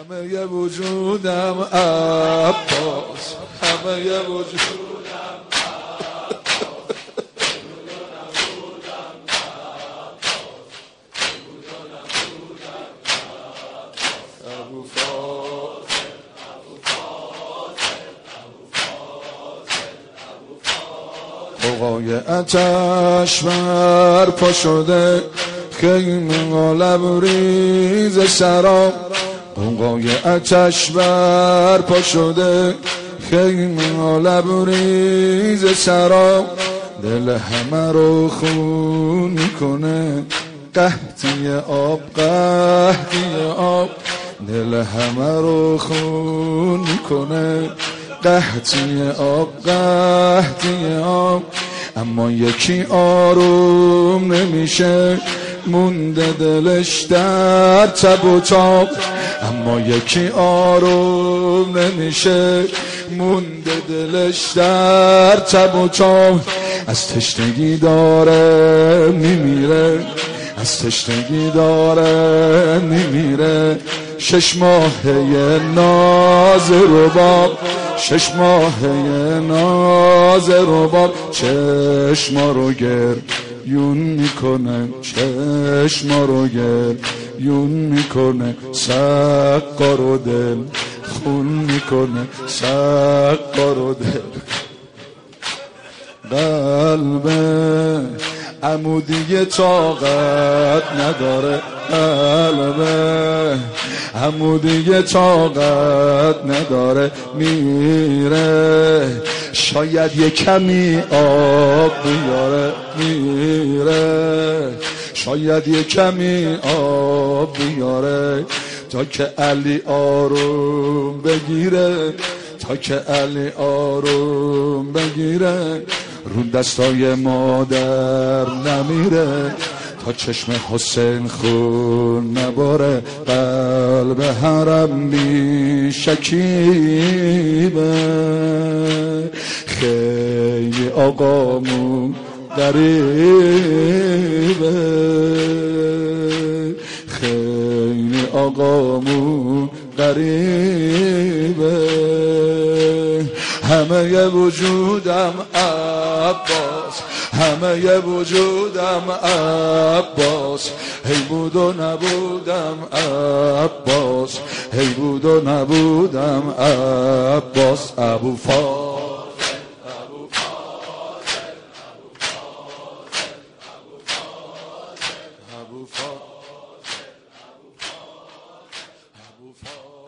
همه وجودم عباس، همه وجودم قوقای آتش برپا شده، خیمه لبریز شراب. قوقای آتش برپا شده، خیمه لبریز شراب. دل همه رو خون میکنه، قحطی آب، قحطی آب. دل همه رو خون میکنه، قحطی آب، قحطی آب. اما یکی آروم نمیشه، مونده دلش در تب و تاب. اما یکی آروم نمیشه، مونده دلش در تب و تاب. از تشنگی داره میمیره، از تشنگی داره میمیره. 6 ماهه ناز رباب، 6 ماهه ناز رباب. چشما رو گریون میکنه، چشما رو گریون میکنه. سقا رو دل خون میکنه، سقا رو دل. قلبه عمودی طاقت نداره، قلبه عمودی طاقت نداره. میره شاید یه کمی آب بیاره، میره شاید یه کمی آب بیاره. تا که علی آروم بگیره، تا که علی آروم بگیره. رو دستای مادر نمیره، تا چشم حسین خون نباره. قلب حرم بی شکیبه، خیلی آقامون غریبه، خیلی آقامون غریبه. همه وجودم عباس، همه وجودم عباس. هی بود و نبودم عباس، هی بود و نبودم عباس. ابو فاضل، ابو فاضل، ابو فاضل، ابو فاضل، ابو فاضل، ابو فاضل.